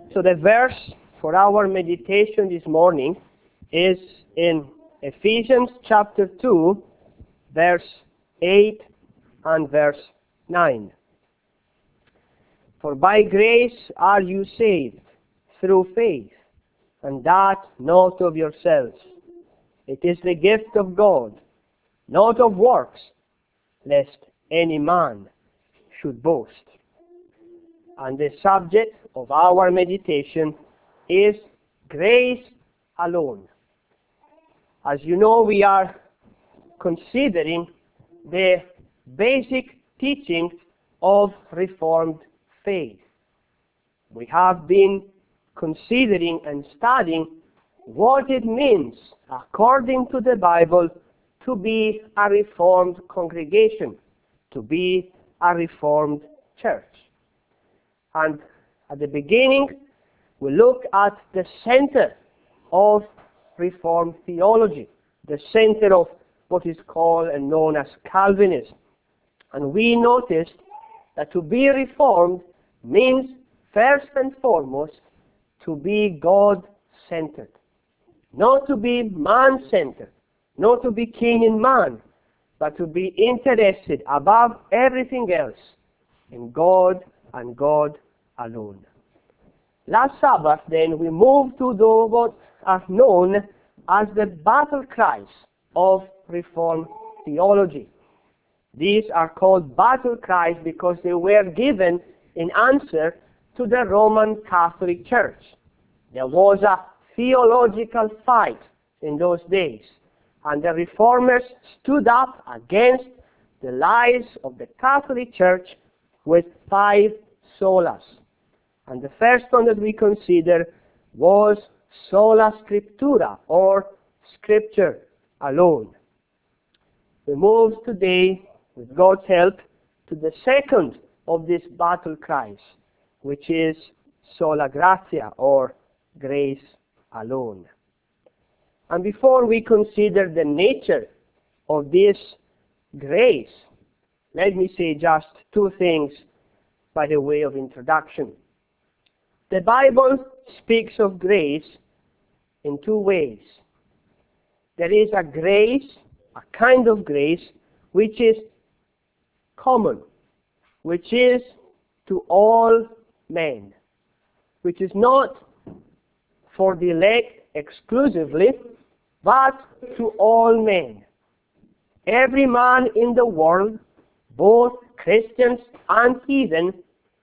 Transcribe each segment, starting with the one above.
So the verse for our meditation this morning is in Ephesians chapter 2, verse 8 and verse 9. For by grace are you saved, through faith, and that not of yourselves. It is the gift of God, not of works, lest any man should boast. And the subject of our meditation is grace alone. As you know, we are considering the basic teaching of Reformed faith. We have been considering and studying what it means, according to the Bible, to be a Reformed congregation, to be a Reformed church. And at the beginning, we look at the center of Reformed theology, the center of what is called and known as Calvinism. And we noticed that to be Reformed means, first and foremost, to be God-centered. Not to be man-centered, not to be king in man, but to be interested above everything else in God and God alone. Last Sabbath, then, we moved to what are known as the battle cries of Reformed theology. These are called battle cries because they were given in answer to the Roman Catholic Church. There was a theological fight in those days, and the Reformers stood up against the lies of the Catholic Church with 5 solas. And the first one that we consider was sola scriptura, or Scripture alone. We move today, with God's help, to the second of these battle cries, which is sola gratia, or grace alone. And before we consider the nature of this grace, let me say just 2 things by the way of introduction. The Bible speaks of grace in 2 ways. There is a grace, a kind of grace, which is common, which is to all men, which is not for the elect exclusively, but to all men. Every man in the world, both Christians and heathen,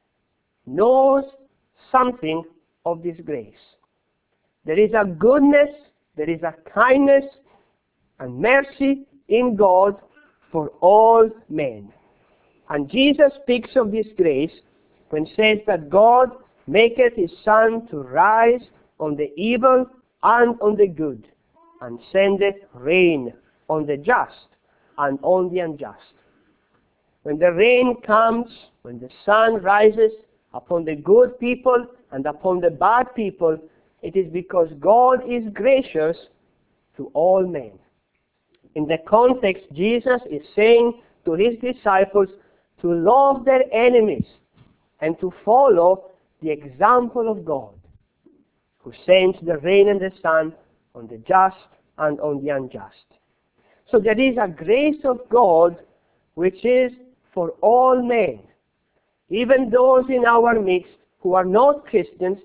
knows something of this grace. There is a goodness, there is a kindness and mercy in God for all men. And Jesus speaks of this grace when he says that God maketh his sun to rise on the evil and on the good, and sendeth rain on the just and on the unjust. When the rain comes, when the sun rises upon the good people and upon the bad people, it is because God is gracious to all men. In the context, Jesus is saying to his disciples to love their enemies and to follow the example of God, who sends the rain and the sun on the just and on the unjust. So there is a grace of God which is for all men. Even those in our midst who are not Christians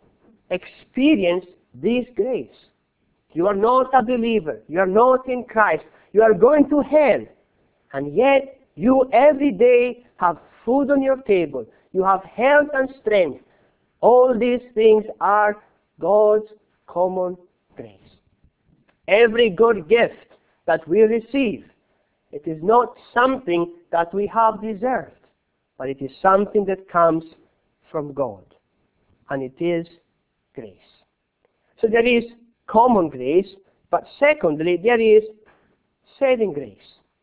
experience this grace. You are not a believer. You are not in Christ. You are going to hell. And yet you every day have food on your table. You have health and strength. All these things are God's common grace. Every good gift that we receive, it is not something that we have deserved, but it is something that comes from God. And it is grace. So there is common grace, but secondly, there is saving grace.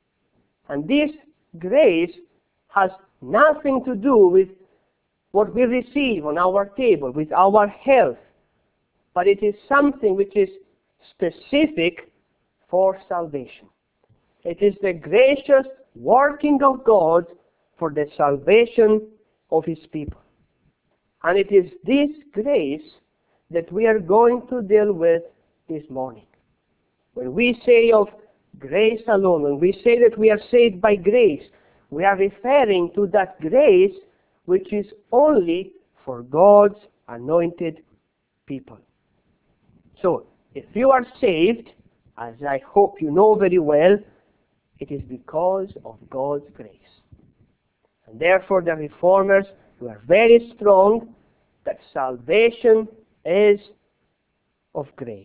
And this grace has nothing to do with what we receive on our table, with our health, but it is something which is specific for salvation. It is the gracious working of God for the salvation of his people. And it is this grace that we are going to deal with this morning. When we say of grace alone, when we say that we are saved by grace, we are referring to that grace which is only for God's anointed people. So, if you are saved, as I hope you know very well, it is because of God's grace. And therefore the Reformers were very strong that salvation is of grace.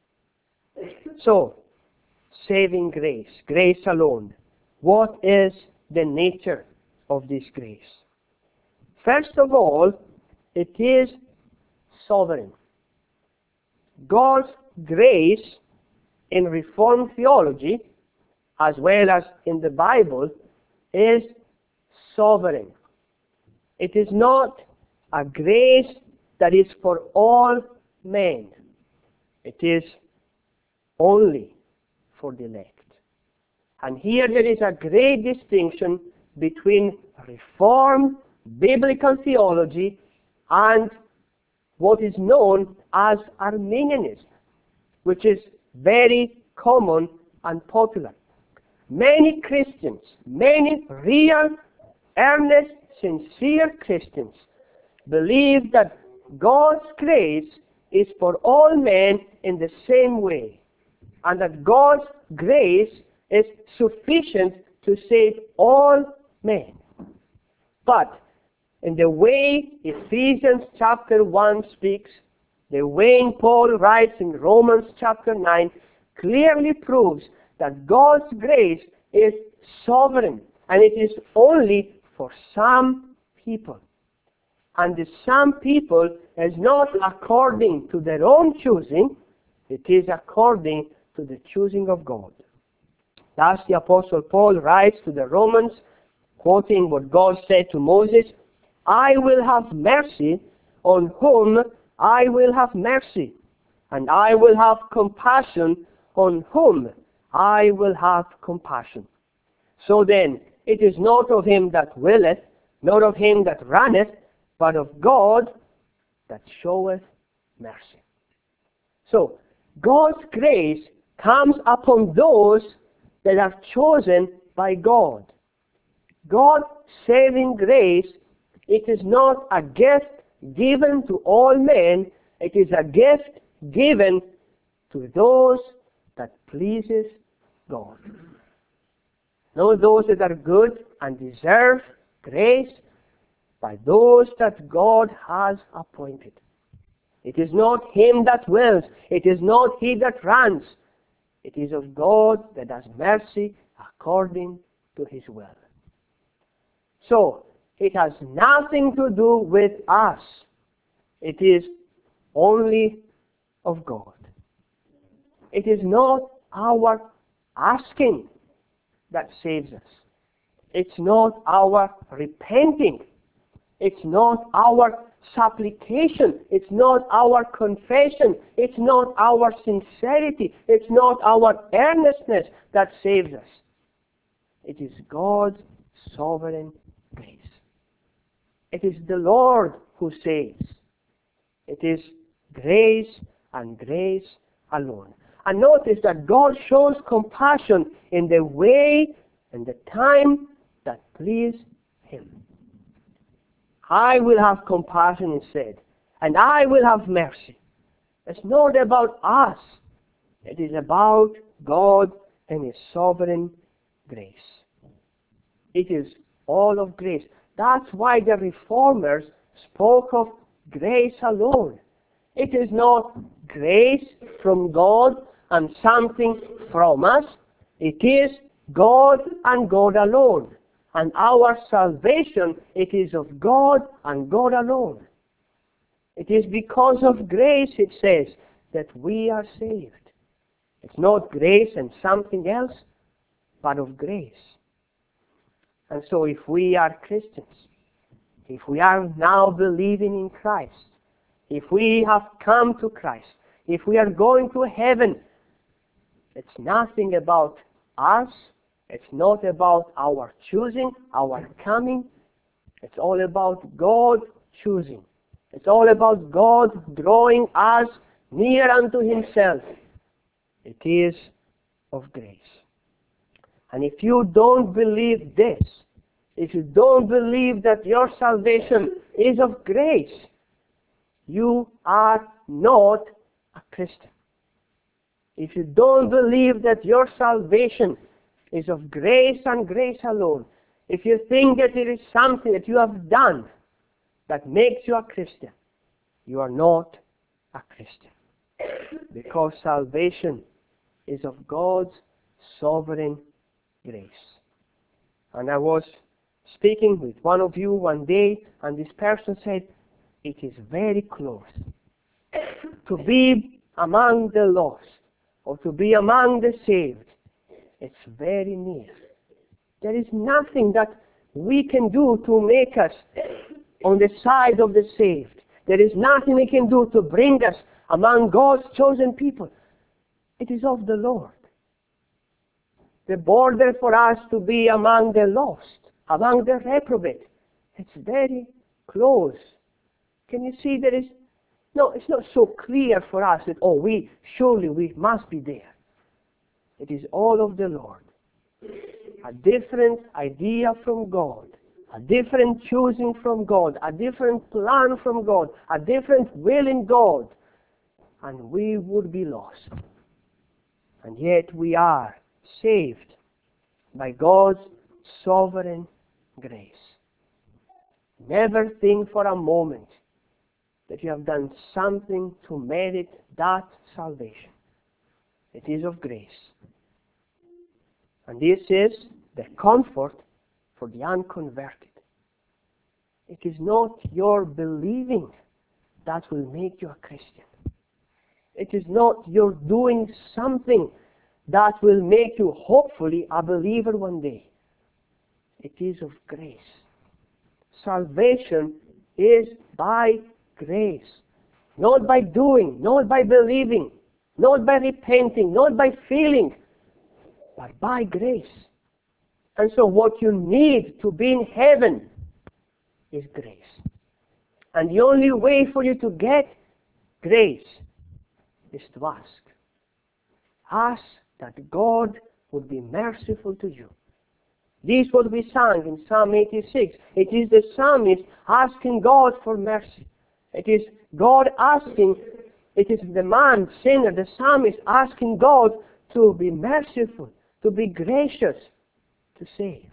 So, saving grace, grace alone. What is the nature of this grace? First of all, it is sovereign. God's grace in Reformed theology, as well as in the Bible, is sovereign. It is not a grace that is for all men. It is only for the elect. And here there is a great distinction between Reformed biblical theology and what is known as Arminianism, which is very common and popular. Many Christians, many real, earnest, sincere Christians believe that God's grace is for all men in the same way, and that God's grace is sufficient to save all men. But in the way Ephesians chapter 1 speaks, the way Paul writes in Romans chapter 9, clearly proves that God's grace is sovereign, and it is only for some people. And the some people is not according to their own choosing, it is according to the choosing of God. Thus the Apostle Paul writes to the Romans, quoting what God said to Moses, I will have mercy on whom I will have mercy, and I will have compassion on whom I will have compassion. So then, it is not of him that willeth, not of him that runneth, but of God that showeth mercy. So, God's grace comes upon those that are chosen by God. God's saving grace, it is not a gift given to all men, it is a gift given to those that pleases God. Not those that are good and deserve grace, but those that God has appointed. It is not him that wills, it is not he that runs. It is of God that has mercy according to his will. So, it has nothing to do with us. It is only of God. It is not our asking that saves us. It's not our repenting. It's not our supplication. It's not our confession. It's not our sincerity. It's not our earnestness that saves us. It is God's sovereign grace. It is the Lord who saves. It is grace and grace alone. And notice that God shows compassion in the way and the time that please him. I will have compassion, he said, and I will have mercy. It's not about us. It is about God and his sovereign grace. It is all of grace. That's why the Reformers spoke of grace alone. It is not grace from God and something from us. It is God and God alone. And our salvation, it is of God and God alone. It is because of grace, it says, that we are saved. It's not grace and something else, but of grace. And so if we are Christians, if we are now believing in Christ, if we have come to Christ, if we are going to heaven, it's nothing about us. It's not about our choosing, our coming. It's all about God choosing It's all about God drawing us near unto Himself. It is of grace. And if you don't believe this, if you don't believe that your salvation is of grace, you are not a Christian. If you don't believe that your salvation is of grace and grace alone, if you think that it is something that you have done that makes you a Christian, you are not a Christian. Because salvation is of God's sovereign grace. And I was speaking with one of you one day, and this person said, it is very close to be among the lost, or to be among the saved. It's very near. There is nothing that we can do to make us on the side of the saved. There is nothing we can do to bring us among God's chosen people. It is of the Lord. The border for us to be among the lost, among the reprobate, it's very close. Can you see there is... No, it's not so clear for us that, we must be there. It is all of the Lord. A different idea from God, a different choosing from God, a different plan from God, a different will in God, and we would be lost. And yet we are saved by God's sovereign grace. Never think for a moment that you have done something to merit that salvation. It is of grace. And this is the comfort for the unconverted. It is not your believing that will make you a Christian. It is not your doing something that will make you, hopefully, a believer one day. It is of grace. Salvation is by grace. Not by doing, not by believing, not by repenting, not by feeling, but by grace. And so what you need to be in heaven is grace. And the only way for you to get grace is to ask. Ask that God would be merciful to you. This is what we sang in Psalm 86. It is the psalmist asking God for mercy. It is God asking, it is the man, sinner, the psalmist asking God to be merciful, to be gracious, to save.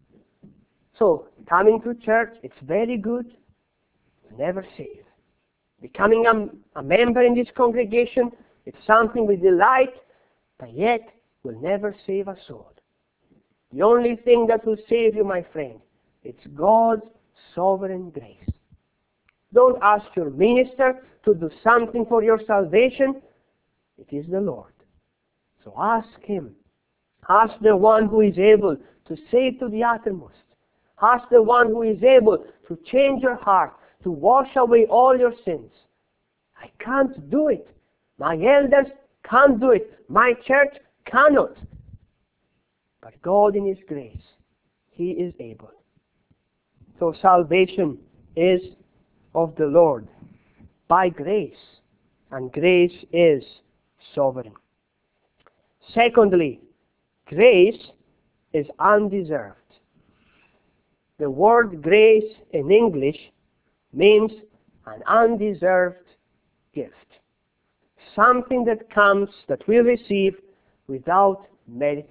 So, coming to church, it's very good, never save. Becoming a member in this congregation, it's something we delight, but yet will never save a soul. The only thing that will save you, my friend, it's God's sovereign grace. Don't ask your minister to do something for your salvation. It is the Lord. So ask Him. Ask the one who is able to save to the uttermost. Ask the one who is able to change your heart, to wash away all your sins. I can't do it. My elders can't do it. My church cannot. But God in His grace, He is able. So salvation is of the Lord by grace, and grace is sovereign. Secondly, grace is undeserved. The word grace in English means an undeserved gift. Something that comes, that we receive without meriting.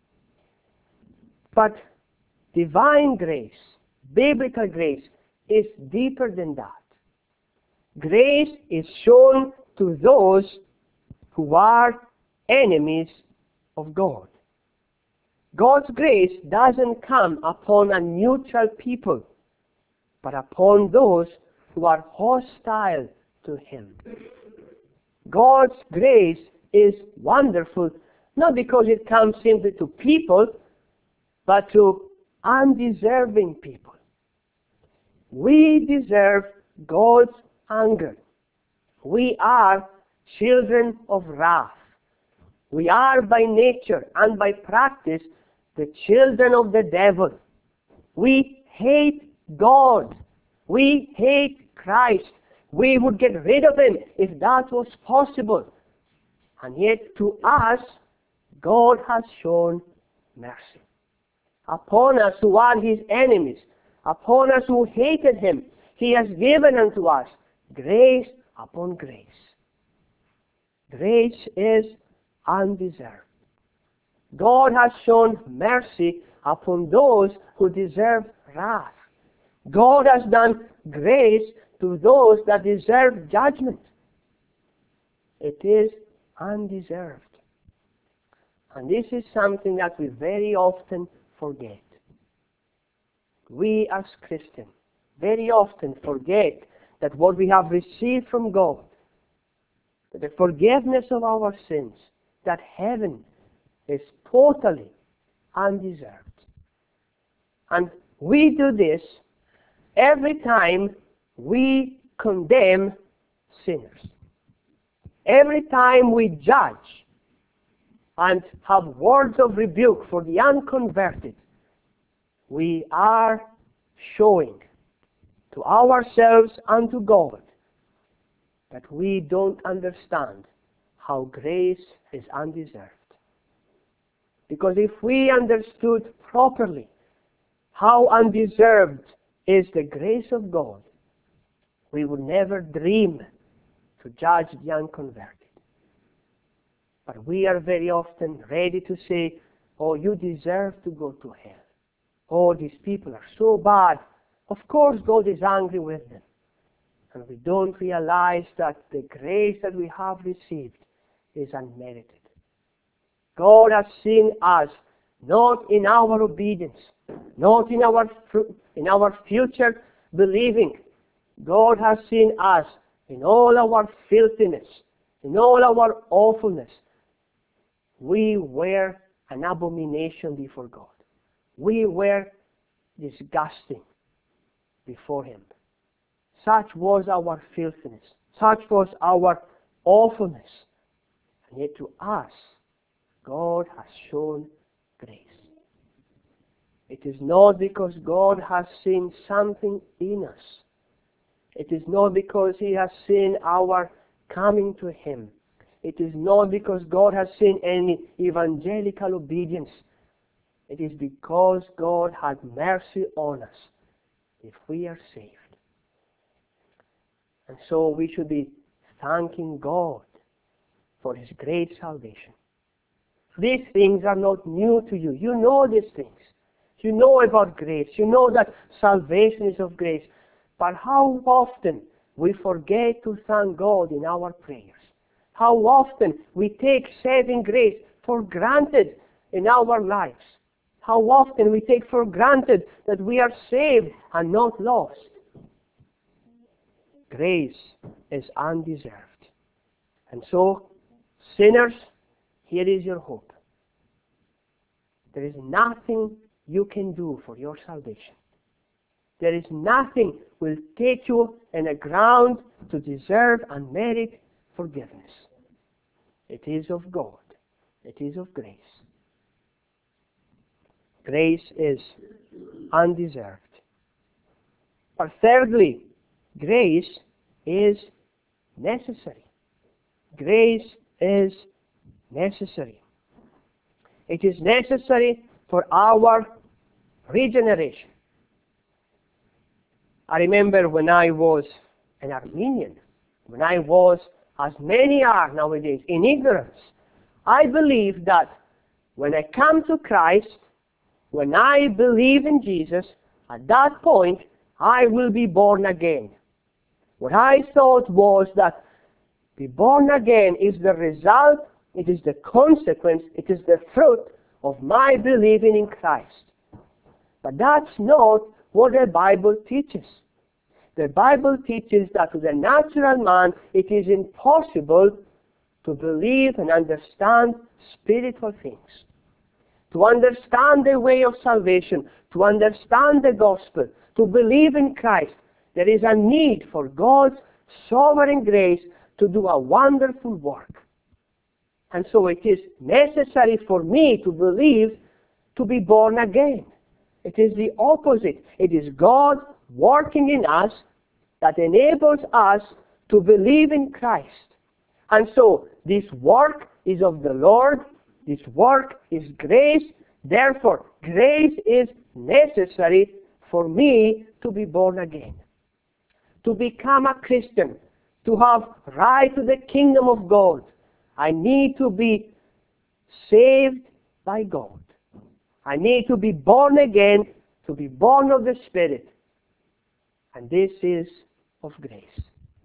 But divine grace, biblical grace, is deeper than that. Grace is shown to those who are enemies of God. God's grace doesn't come upon a neutral people, but upon those who are hostile to Him. God's grace is wonderful, not because it comes simply to people, but to undeserving people. We deserve God's anger. We are children of wrath. We are by nature and by practice the children of the devil. We hate God. We hate Christ. We would get rid of him if that was possible. And yet to us, God has shown mercy. Upon us who are his enemies, upon us who hated him, he has given unto us grace upon grace. Grace is undeserved. God has shown mercy upon those who deserve wrath. God has done grace to those that deserve judgment. It is undeserved. And this is something that we very often forget. We as Christians very often forget that what we have received from God, the forgiveness of our sins, that heaven is totally undeserved. And we do this every time we condemn sinners. Every time we judge and have words of rebuke for the unconverted, we are showing to ourselves and to God that we don't understand how grace is undeserved. Because if we understood properly how undeserved is the grace of God, we would never dream to judge the unconverted. But we are very often ready to say, oh, you deserve to go to hell. Oh, these people are so bad. Of course God is angry with them. And we don't realize that the grace that we have received is unmerited. God has seen us not in our obedience, not in our future believing. God has seen us in all our filthiness, in all our awfulness. We were an abomination before God. We were disgusting before him. Such was our filthiness. Such was our awfulness. And yet to us, God has shown grace. It is not because God has seen something in us. It is not because he has seen our coming to him. It is not because God has seen any evangelical obedience. It is because God had mercy on us if we are saved. And so we should be thanking God for his great salvation. These things are not new to you. You know these things. You know about grace. You know that salvation is of grace. But how often we forget to thank God in our prayers. How often we take saving grace for granted in our lives. How often we take for granted that we are saved and not lost. Grace is undeserved. And so, sinners, here is your hope. There is nothing you can do for your salvation. There is nothing will take you in a ground to deserve and merit forgiveness. It is of God. It is of grace. Grace is undeserved. But thirdly, grace is necessary. Grace is necessary. It is necessary for our regeneration. I remember when I was an Armenian, when I was, as many are nowadays, in ignorance, I believed that when I come to Christ, when I believe in Jesus, at that point, I will be born again. What I thought was that be born again is the result, it is the consequence, it is the fruit of my believing in Christ. But that's not what the Bible teaches. The Bible teaches that to the natural man it is impossible to believe and understand spiritual things. To understand the way of salvation, to understand the gospel, to believe in Christ, there is a need for God's sovereign grace to do a wonderful work. And so it is necessary for me to believe to be born again. It is the opposite. It is God working in us that enables us to believe in Christ. And so, this work is of the Lord, this work is grace, therefore, grace is necessary for me to be born again, to become a Christian, to have right to the kingdom of God. I need to be saved by God. I need to be born again, to be born of the Spirit. And this is of grace.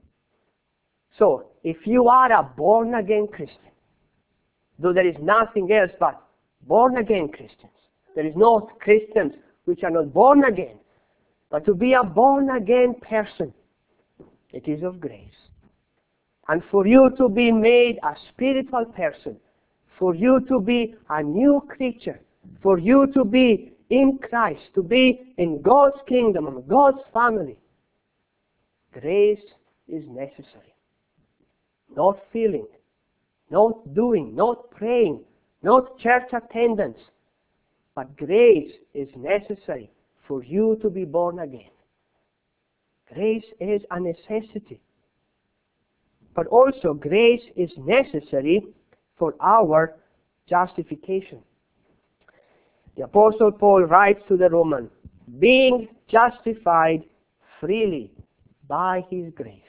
So, if you are a born-again Christian, though there is nothing else but born-again Christians, there is no Christians which are not born again, but to be a born-again person, it is of grace. And for you to be made a spiritual person, for you to be a new creature, for you to be in Christ, to be in God's kingdom and God's family, grace is necessary. Not feeling, not doing, not praying, not church attendance, but grace is necessary for you to be born again. Grace is a necessity. But also grace is necessary for our justification. The Apostle Paul writes to the Romans, being justified freely by his grace.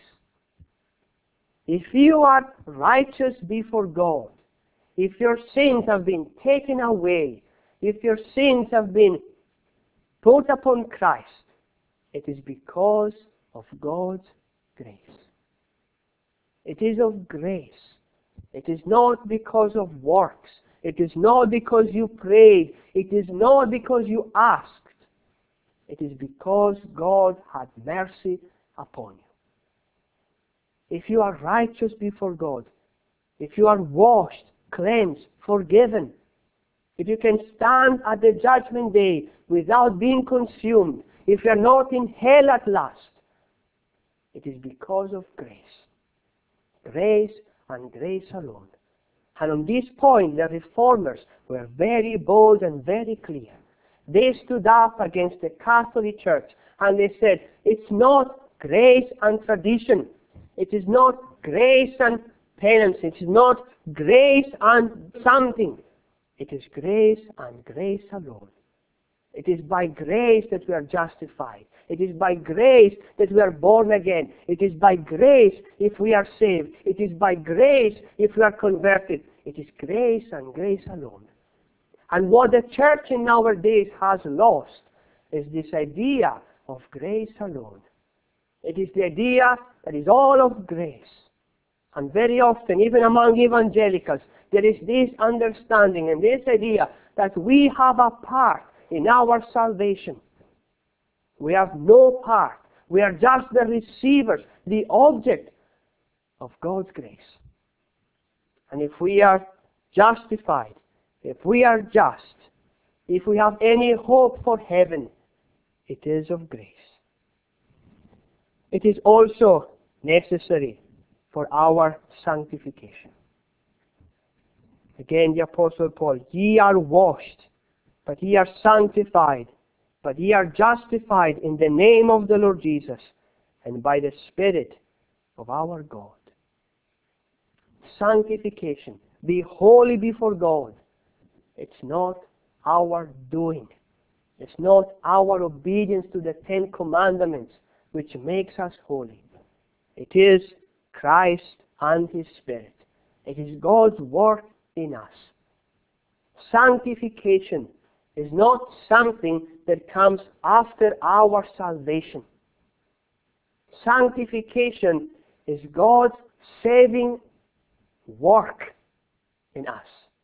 If you are righteous before God, if your sins have been taken away, if your sins have been put upon Christ, it is because of God's grace. It is of grace. It is not because of works. It is not because you prayed. It is not because you asked. It is because God had mercy upon you. If you are righteous before God, if you are washed, cleansed, forgiven, if you can stand at the judgment day without being consumed, if you are not in hell at last, it is because of grace. Grace and grace alone. And on this point, the Reformers were very bold and very clear. They stood up against the Catholic Church and they said, it's not grace and tradition. It is not grace and penance. It is not grace and something. It is grace and grace alone. It is by grace that we are justified. It is by grace that we are born again. It is by grace if we are saved. It is by grace if we are converted. It is grace and grace alone. And what the church in our days has lost is this idea of grace alone. It is the idea that is all of grace. And very often, even among evangelicals, there is this understanding and this idea that we have a part in our salvation. We have no part. We are just the receivers, the object of God's grace. And if we are justified, if we are just, if we have any hope for heaven, it is of grace. It is also necessary for our sanctification. Again, the Apostle Paul, ye are washed, but ye are sanctified, but ye are justified in the name of the Lord Jesus and by the Spirit of our God. Sanctification, be holy before God. It's not our doing. It's not our obedience to the 10 Commandments which makes us holy. It is Christ and His Spirit. It is God's work in us. Sanctification is not something that comes after our salvation. Sanctification is God's saving work in us.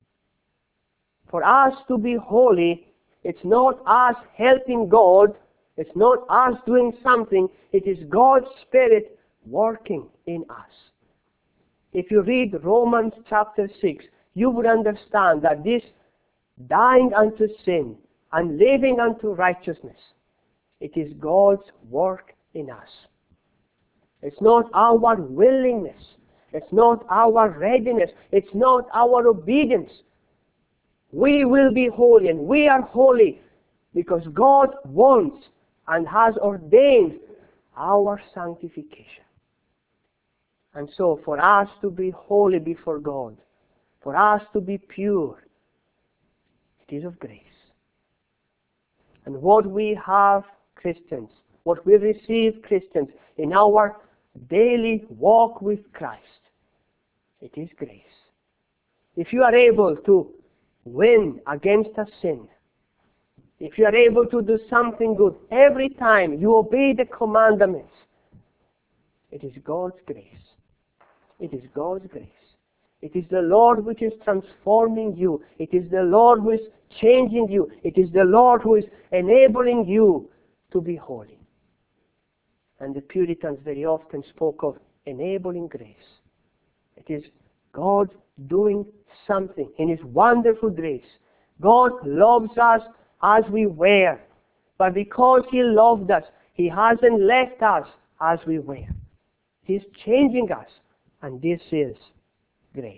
For us to be holy, it's not us helping God, it's not us doing something, it is God's Spirit working in us. If you read Romans chapter 6, you would understand that this dying unto sin and living unto righteousness, it is God's work in us. It's not our willingness. It's not our readiness. It's not our obedience. We will be holy, and we are holy because God wants and has ordained our sanctification. And so for us to be holy before God, for us to be pure, it is of grace. And what we have, Christians, what we receive, Christians, in our daily walk with Christ, it is grace. If you are able to win against a sin, if you are able to do something good every time you obey the commandments, it is God's grace. It is God's grace. It is the Lord which is transforming you. It is the Lord who is changing you. It is the Lord who is enabling you to be holy. And the Puritans very often spoke of enabling grace. It is God doing something in His wonderful grace. God loves us as we were. But because He loved us, He hasn't left us as we were. He's changing us. And this is grace.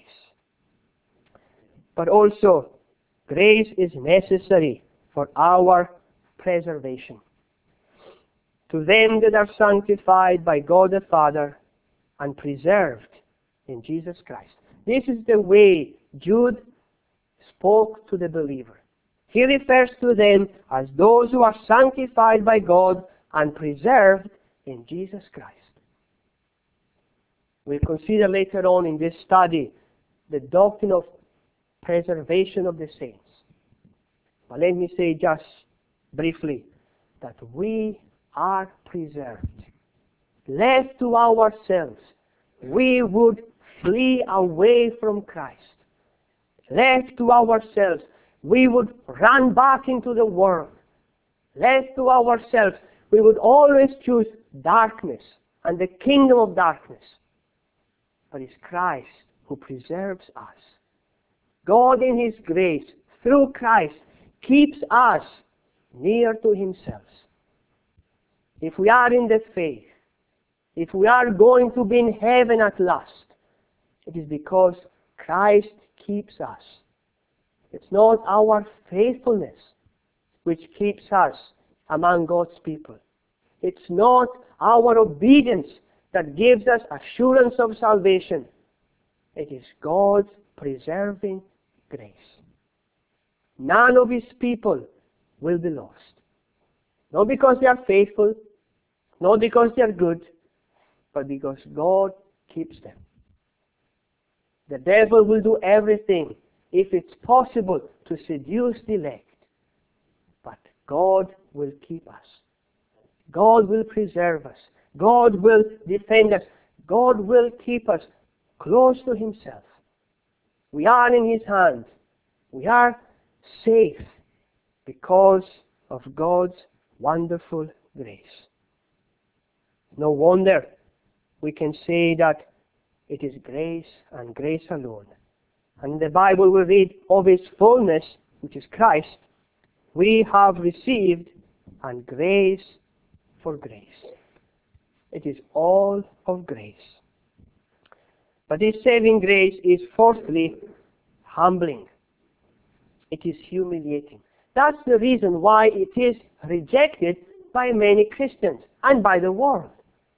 But also, grace is necessary for our preservation. To them that are sanctified by God the Father and preserved in Jesus Christ. This is the way Jude spoke to the believer. He refers to them as those who are sanctified by God and preserved in Jesus Christ. We'll consider later on in this study the doctrine of preservation of the saints. But let me say just briefly that we are preserved. Left to ourselves, we would flee away from Christ. Left to ourselves, we would run back into the world. Left to ourselves, we would always choose darkness and the kingdom of darkness. But it's Christ who preserves us. God in His grace, through Christ, keeps us near to Himself. If we are in the faith, if we are going to be in heaven at last, it is because Christ keeps us. It's not our faithfulness which keeps us among God's people. It's not our obedience that gives us assurance of salvation. It is God's preserving grace. None of His people will be lost. Not because they are faithful, not because they are good, but because God keeps them. The devil will do everything, if it's possible, to seduce the elect. But God will keep us. God will preserve us. God will defend us. God will keep us close to Himself. We are in His hands. We are safe because of God's wonderful grace. No wonder we can say that it is grace and grace alone. And in the Bible we read of His fullness, which is Christ, we have received, and grace for grace. It is all of grace. But this saving grace is fourthly humbling. It is humiliating. That's the reason why it is rejected by many Christians and by the world.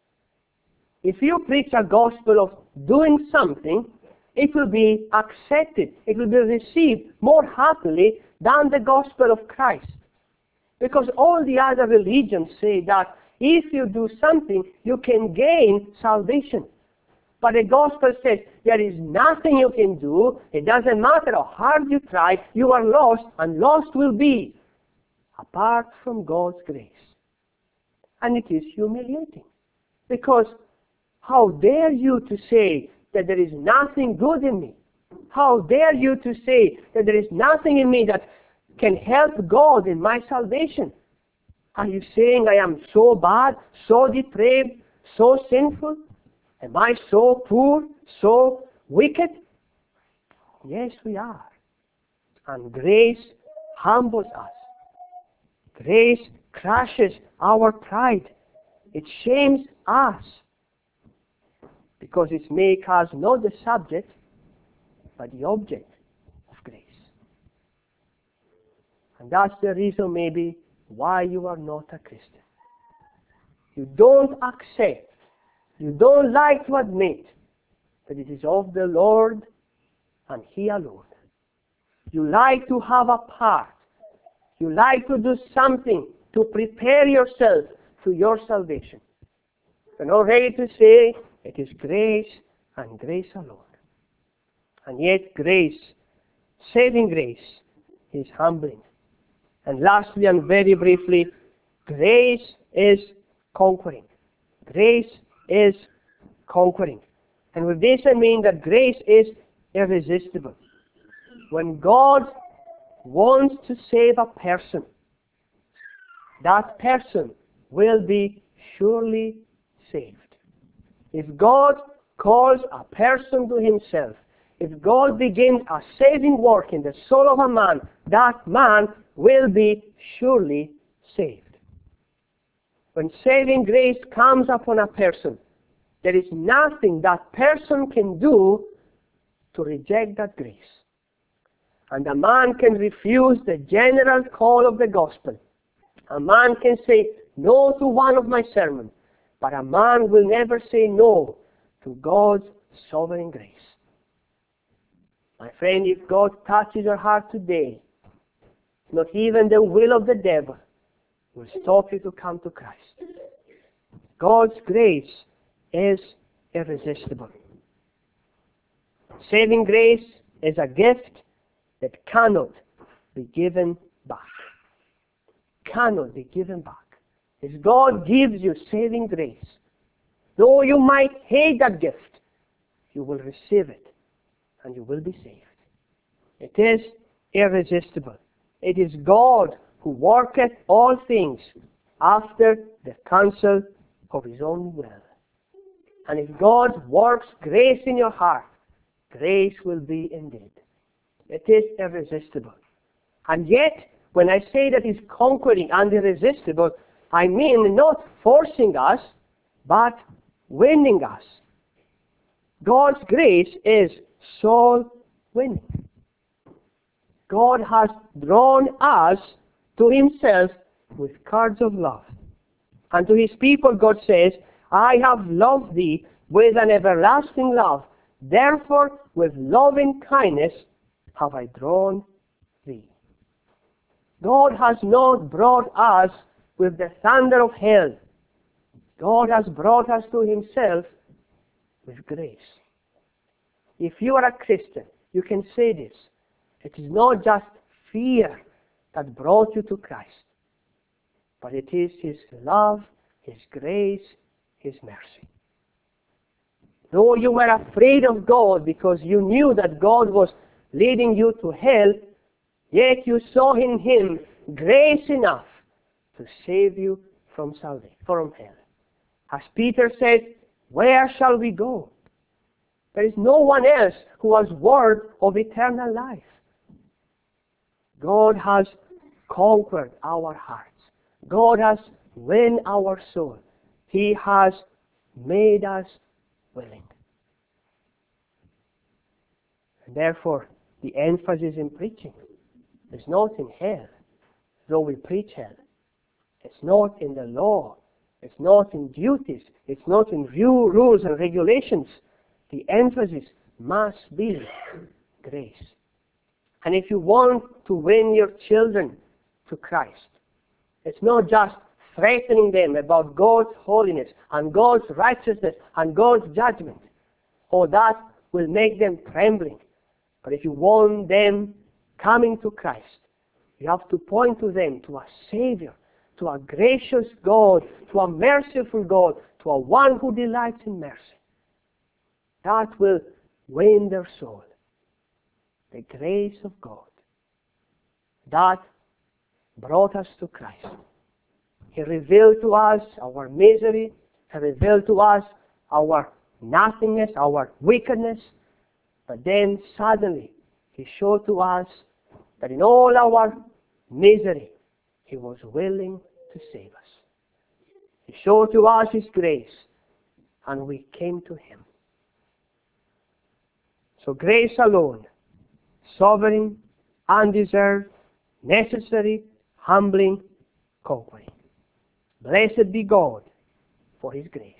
If you preach a gospel of doing something, it will be accepted. It will be received more happily than the gospel of Christ. Because all the other religions say that if you do something, you can gain salvation. But the gospel says there is nothing you can do. It doesn't matter how hard you try. You are lost, and lost will be apart from God's grace. And it is humiliating. Because how dare you to say that there is nothing good in me? How dare you to say that there is nothing in me that can help God in my salvation? Are you saying I am so bad, so depraved, so sinful? Am I so poor, so wicked? Yes, we are. And grace humbles us. Grace crushes our pride. It shames us. Because it makes us not the subject, but the object of grace. And that's the reason maybe why you are not a Christian. You don't accept, you don't like to admit that it is of the Lord and He alone. You like to have a part. You like to do something to prepare yourself to your salvation. You're not ready to say it is grace and grace alone. And yet grace, saving grace, is humbling. And lastly and very briefly, grace is conquering. Grace is conquering. And with this I mean that grace is irresistible. When God wants to save a person, that person will be surely saved. If God calls a person to Himself, if God begins a saving work in the soul of a man, that man will be surely saved. When saving grace comes upon a person, there is nothing that person can do to reject that grace. And a man can refuse the general call of the gospel. A man can say no to one of my sermons, but a man will never say no to God's sovereign grace. My friend, if God touches your heart today, not even the will of the devil will stop you to come to Christ. God's grace is irresistible. Saving grace is a gift that cannot be given back. Cannot be given back. If God gives you saving grace, though you might hate that gift, you will receive it and you will be saved. It is irresistible. It is God who worketh all things after the counsel of His own will. And if God works grace in your heart, grace will be indeed. It is irresistible. And yet, when I say that it's conquering and irresistible, I mean not forcing us, but winning us. God's grace is soul winning. God has drawn us to Himself with cords of love. And to His people God says, I have loved thee with an everlasting love. Therefore, with loving kindness have I drawn thee. God has not brought us with the thunder of hell. God has brought us to Himself with grace. If you are a Christian, you can say this. It is not just fear that brought you to Christ, but it is His love, His grace, His mercy. Though you were afraid of God because you knew that God was leading you to hell, yet you saw in Him grace enough to save you from hell. As Peter said, where shall we go? There is no one else who has word of eternal life. God has conquered our hearts. God has won our soul. He has made us willing. And therefore, the emphasis in preaching is not in hell, though we preach hell. It's not in the law. It's not in duties. It's not in rules and regulations. The emphasis must be grace. And if you want to win your children to Christ, it's not just threatening them about God's holiness and God's righteousness and God's judgment. Oh, that will make them trembling. But if you want them coming to Christ, you have to point to them to a Savior, to a gracious God, to a merciful God, to a one who delights in mercy. That will win their soul. The grace of God that brought us to Christ. He revealed to us our misery. He revealed to us our nothingness, our wickedness. But then suddenly He showed to us that in all our misery He was willing to save us. He showed to us His grace, and we came to Him. So grace alone, sovereign, undeserved, necessary, humbling, conquering. Blessed be God for His grace.